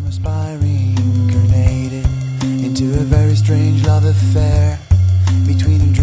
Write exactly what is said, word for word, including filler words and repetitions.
a spy reincarnated into a very strange love affair between a